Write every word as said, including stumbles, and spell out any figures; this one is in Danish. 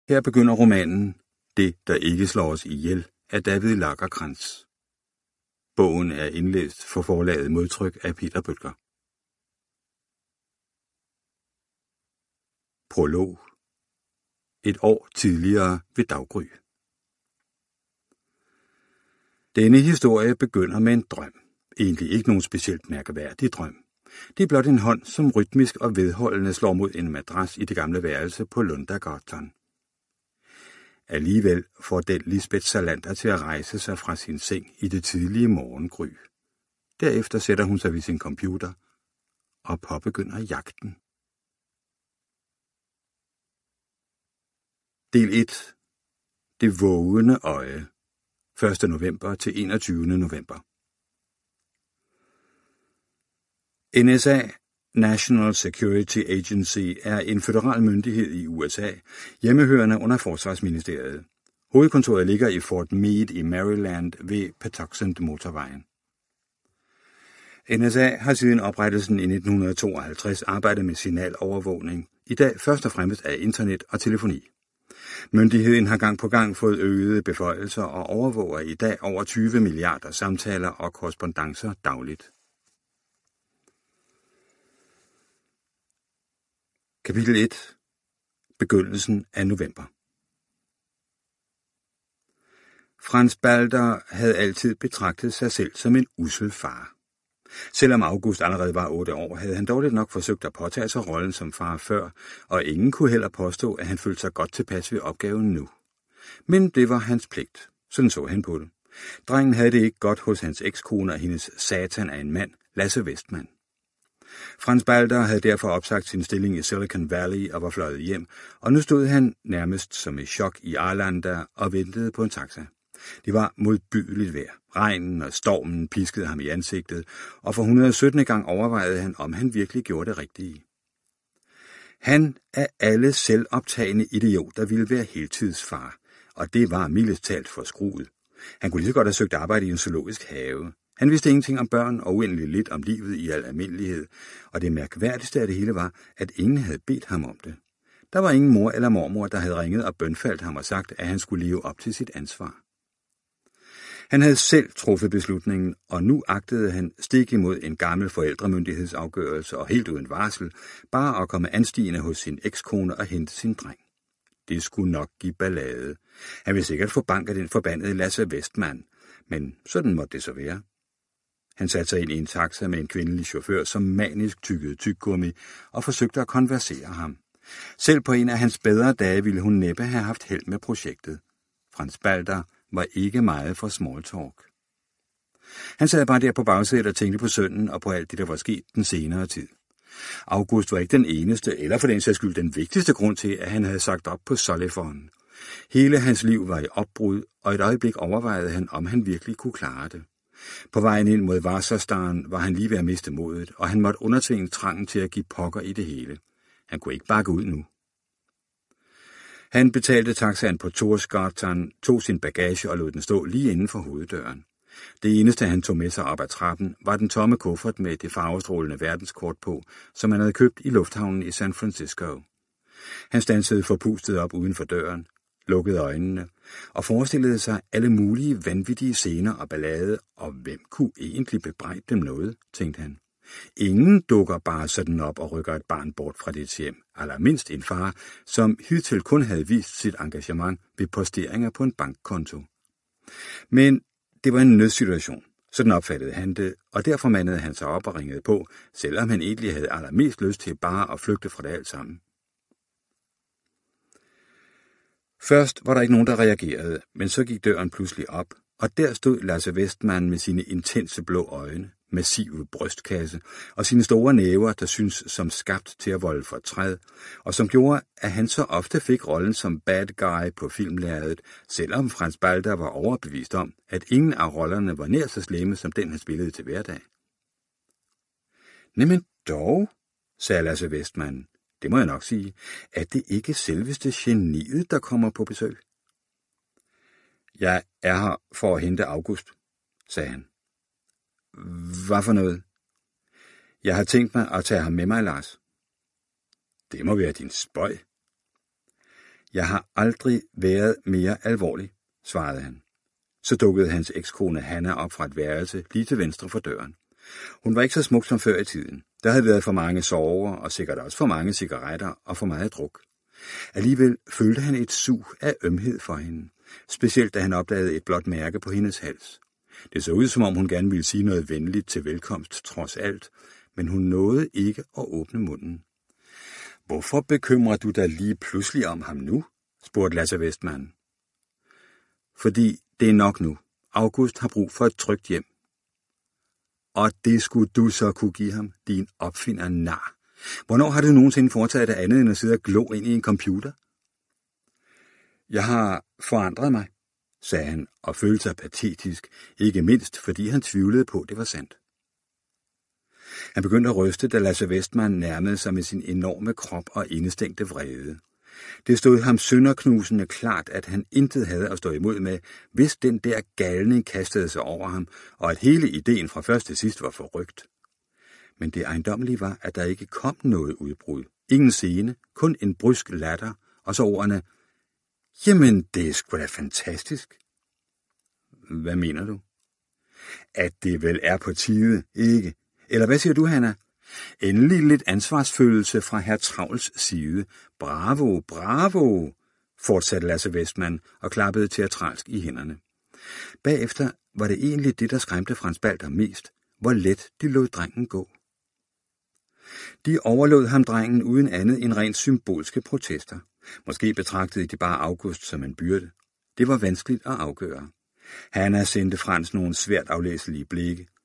Her begynder romanen Det, der ikke slår os ihjel af David Lagercrantz. Bogen er indlæst for forlaget Modtryk af Peter Bøttger. Prolog. Et år tidligere ved daggry. Denne historie begynder med en drøm. Egentlig ikke nogen specielt mærkværdig drøm. Det er blot en hånd, som rytmisk og vedholdende slår mod en madras i det gamle værelse på Lundagatan. Alligevel får den Lisbeth Salander til at rejse sig fra sin seng i det tidlige morgengry. Derefter sætter hun sig ved sin computer og påbegynder jagten. Del et. Det vågende øje. første november til enogtyvende november. N S A, National Security Agency, er en føderal myndighed i U S A, hjemmehørende under Forsvarsministeriet. Hovedkontoret ligger i Fort Meade i Maryland ved Patuxent-motorvejen. N S A har siden oprettelsen i nitten tooghalvtreds arbejdet med signalovervågning, i dag først og fremmest af internet og telefoni. Myndigheden har gang på gang fået øgede beføjelser og overvåger i dag over tyve milliarder samtaler og korrespondancer dagligt. Kapitel et. Begyndelsen af november. Franz Balder havde altid betragtet sig selv som en ussel far. Selvom August allerede var otte år, havde han dårligt nok forsøgt at påtage sig rollen som far før, og ingen kunne heller påstå, at han følte sig godt tilpas ved opgaven nu. Men det var hans pligt. Sådan så han på det. Drengen havde det ikke godt hos hans ekskone og hendes satan af en mand, Lasse Westman. Franz Balder havde derfor opsagt sin stilling i Silicon Valley og var fløjet hjem, og nu stod han nærmest som et chok i Arlanda og ventede på en taxa. Det var modbydeligt vejr. Regnen og stormen piskede ham i ansigtet, og for et hundrede og syttende gang overvejede han, om han virkelig gjorde det rigtige. Han af alle selvoptagende idioter ville være heltidsfar, og det var mildest talt for skruet. Han kunne lige så godt have søgt arbejde i en zoologisk have. Han vidste ingenting om børn og uendeligt lidt om livet i al almindelighed, og det mærkværdigste af det hele var, at ingen havde bedt ham om det. Der var ingen mor eller mormor, der havde ringet og bønfaldt ham og sagt, at han skulle leve op til sit ansvar. Han havde selv truffet beslutningen, og nu agtede han stik imod en gammel forældremyndighedsafgørelse og helt uden varsel, bare at komme anstigende hos sin ekskone og hente sin dreng. Det skulle nok give ballade. Han ville sikkert få bank af den forbandede Lasse Westman, men sådan måtte det så være. Han satte sig ind i en taxa med en kvindelig chauffør, som manisk tykkede tyggegummi og forsøgte at konversere ham. Selv på en af hans bedre dage ville hun næppe have haft held med projektet. Franz Balder var ikke meget for small talk. Han sad bare der på bagsædet og tænkte på sønnen og på alt det, der var sket den senere tid. August var ikke den eneste, eller for den sags skyld den vigtigste grund til, at han havde sagt op på Sullivan. Hele hans liv var i opbrud, og et øjeblik overvejede han, om han virkelig kunne klare det. På vejen ind mod Wasserstaden var han lige ved at miste modet, og han måtte undertvinge trangen til at give pokker i det hele. Han kunne ikke bakke ud nu. Han betalte taxaen på Torsgatan, tog sin bagage og lod den stå lige inden for hoveddøren. Det eneste, han tog med sig op ad trappen, var den tomme kuffert med det farvestrålende verdenskort på, som han havde købt i lufthavnen i San Francisco. Han standsede forpustet op uden for døren, lukkede øjnene og forestillede sig alle mulige vanvittige scener og ballade, og hvem kunne egentlig bebrejde dem noget, tænkte han. Ingen dukker bare sådan op og rykker et barn bort fra dets hjem, allermindst en far, som hidtil kun havde vist sit engagement ved posteringer på en bankkonto. Men det var en nødsituation, sådan opfattede han det, og derfor mandede han sig op og ringede på, selvom han egentlig havde allermest lyst til bare at flygte fra det alt sammen. Først var der ikke nogen, der reagerede, men så gik døren pludselig op, og der stod Lasse Westman med sine intense blå øjne, massive brystkasse og sine store næver, der synes som skabt til at volde fortræd, og som gjorde, at han så ofte fik rollen som bad guy på filmlærredet, selvom Franz Balder var overbevist om, at ingen af rollerne var nær så slemme som den, han spillede til hverdag. Jamen dog, sagde Lasse Westman, det må jeg nok sige, at det ikke selveste geniet, der kommer på besøg. Jeg er her for at hente August, sagde han. Hvad for noget? Jeg har tænkt mig at tage ham med mig, Lars. Det må være din spøj. Jeg har aldrig været mere alvorlig, svarede han. Så dukkede hans ekskone Hanna op fra et værelse lige til venstre for døren. Hun var ikke så smuk som før i tiden. Der havde været for mange sover og sikkert også for mange cigaretter og for meget druk. Alligevel følte han et sug af ømhed for hende, specielt da han opdagede et blåt mærke på hendes hals. Det så ud, som om hun gerne ville sige noget venligt til velkomst trods alt, men hun nåede ikke at åbne munden. Hvorfor bekymrer du dig lige pludselig om ham nu? Spurgte Lasse Westman. Fordi det er nok nu. August har brug for et trygt hjem. Og det skulle du så kunne give ham, din opfinder nar. Hvornår har du nogensinde foretaget det andet end at sidde og glo ind i en computer? Jeg har forandret mig, sagde han og følte sig patetisk, ikke mindst fordi han tvivlede på, det var sandt. Han begyndte at ryste, da Lasse Westman nærmede sig med sin enorme krop og indestængte vrede. Det stod ham sønderknusende klart, at han intet havde at stå imod med, hvis den der galning kastede sig over ham, og at hele ideen fra først til sidst var forrygt. Men det ejendommelige var, at der ikke kom noget udbrud. Ingen scene, kun en brysk latter, og så ordene, jamen det er sgu da fantastisk. Hvad mener du? At det vel er på tide, ikke? Eller hvad siger du, Hanna? Endelig lidt ansvarsfølelse fra herr Travls side. Bravo, bravo, fortsatte Lasse Westman og klappede teatralsk i hænderne. Bagefter var det egentlig det, der skræmte Frans Balder mest, hvor let de lod drengen gå. De overlod ham drengen uden andet end rent symbolske protester. Måske betragtede de bare August som en byrde. Det var vanskeligt at afgøre. Hanna sendte Frans nogle svært aflæselige blikke.